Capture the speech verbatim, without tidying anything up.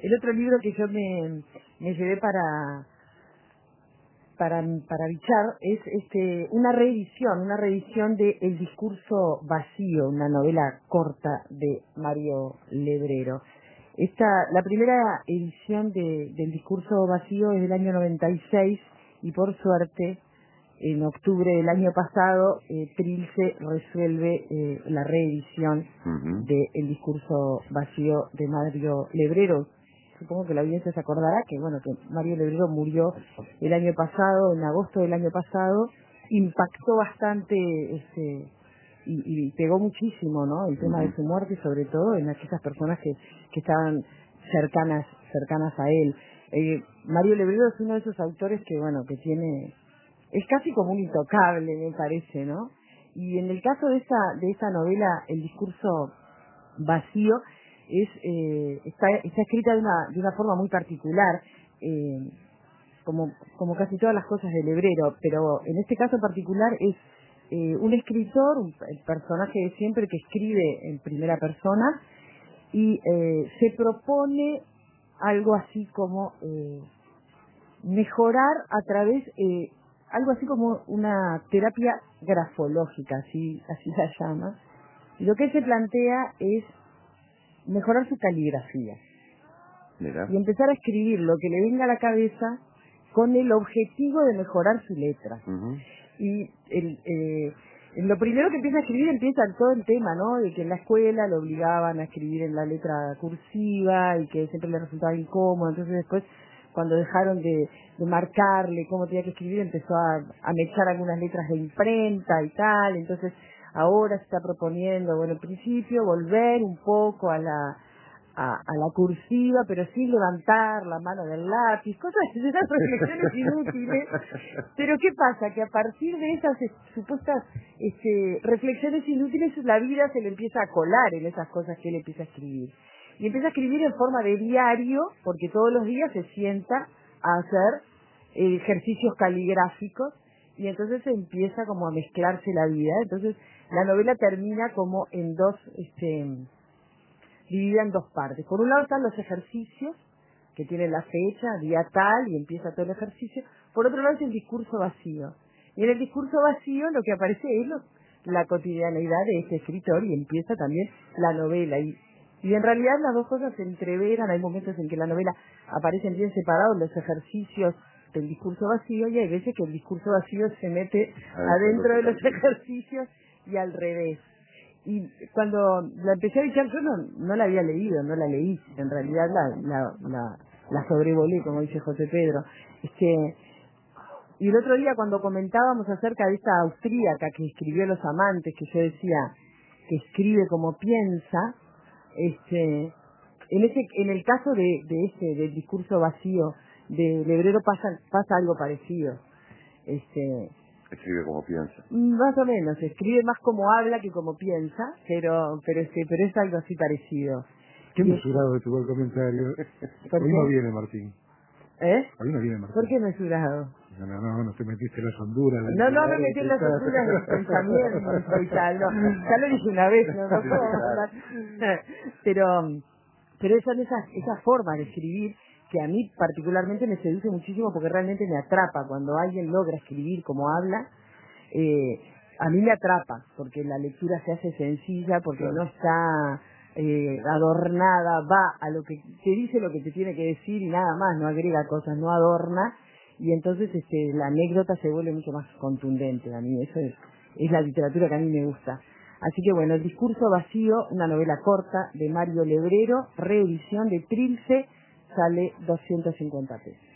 el otro libro que yo me, me llevé para para para bichar es este una reedición, una reedición de El discurso vacío, una novela corta de Mario Lebrero. Esta, la primera edición de, del discurso vacío es del año noventa y seis y por suerte en octubre del año pasado eh, Trilce resuelve eh, la reedición Uh-huh. de El discurso vacío de Mario Lebrero. Supongo que la audiencia se acordará que bueno que Mario Lebrero murió el año pasado, en agosto del año pasado, impactó bastante este y, y pegó muchísimo, ¿no? El tema de su muerte, sobre todo en aquellas personas que, que estaban cercanas cercanas a él. Eh, Mario Lebrero es uno de esos autores que bueno que tiene es casi como un intocable, me parece, ¿no? Y en el caso de esta de esta novela, El discurso vacío, es eh, está está escrita de una de una forma muy particular, eh, como como casi todas las cosas de Lebrero, pero en este caso particular es eh, un escritor, un, el personaje de siempre que escribe en primera persona y eh, se propone algo así como eh, mejorar a través eh, algo así como una terapia grafológica, así así la llama. Y lo que él se plantea es mejorar su caligrafía. Mira. Y empezar a escribir lo que le venga a la cabeza con el objetivo de mejorar su letra. Uh-huh. Y el, eh, lo primero que empieza a escribir empieza todo el tema, ¿no? De que en la escuela lo obligaban a escribir en la letra cursiva y que siempre le resultaba incómodo. Entonces después, cuando dejaron de, de marcarle cómo tenía que escribir, empezó a, a mechar algunas letras de imprenta y tal. Entonces ahora se está proponiendo, bueno, en principio volver un poco a la a, a la cursiva, pero sin levantar la mano del lápiz, cosas de esas reflexiones inútiles. Pero ¿qué pasa? Que a partir de esas eh, supuestas este, reflexiones inútiles, la vida se le empieza a colar en esas cosas que él empieza a escribir. Y empieza a escribir en forma de diario, porque todos los días se sienta a hacer eh, ejercicios caligráficos, y entonces empieza como a mezclarse la vida. Entonces la novela termina como en dos... este dividida en dos partes. Por un lado están los ejercicios, que tienen la fecha, día tal, y empieza todo el ejercicio. Por otro lado es el discurso vacío. Y en el discurso vacío lo que aparece es lo, la cotidianeidad de este escritor, y empieza también la novela. Y, y en realidad las dos cosas se entreveran. Hay momentos en que la novela aparecen bien separados los ejercicios del discurso vacío, y hay veces que el discurso vacío se mete adentro de los ejercicios y al revés. Y cuando la empecé a bichar, yo no, no la había leído, no la leí, en realidad la, la, la, la sobrevolé, como dice José Pedro. Este, y el otro día cuando comentábamos acerca de esta austríaca que escribió Los amantes, que yo decía que escribe como piensa, este, en ese, en el caso de, de ese, del discurso vacío de Lebrero pasa, pasa algo parecido. Este, Escribe como piensa. Más o menos, escribe más como habla que como piensa, pero pero este, pero es algo así parecido. Qué Y mesurado estuvo el comentario. ¿Por Hoy qué? no viene Martín. ¿Eh? Hoy no viene Martín. ¿Por qué mesurado? No, no, no, no te metiste en las honduras. No, no me metí en las honduras del pensamiento y tal, no. Ya lo dije una vez, no, no puedo hablar. Pero, pero son esas, esas formas de escribir que a mí particularmente me seduce muchísimo, porque realmente me atrapa. Cuando alguien logra escribir como habla, eh, a mí me atrapa, porque la lectura se hace sencilla, porque Claro. no está eh, adornada, va a lo que te dice, lo que te tiene que decir y nada más, no agrega cosas, no adorna, y entonces este, la anécdota se vuelve mucho más contundente. A mí eso es, es la literatura que a mí me gusta. Así que bueno, El discurso vacío, una novela corta de Mario Lebrero, reedición de Trilce, sale doscientos cincuenta pesos.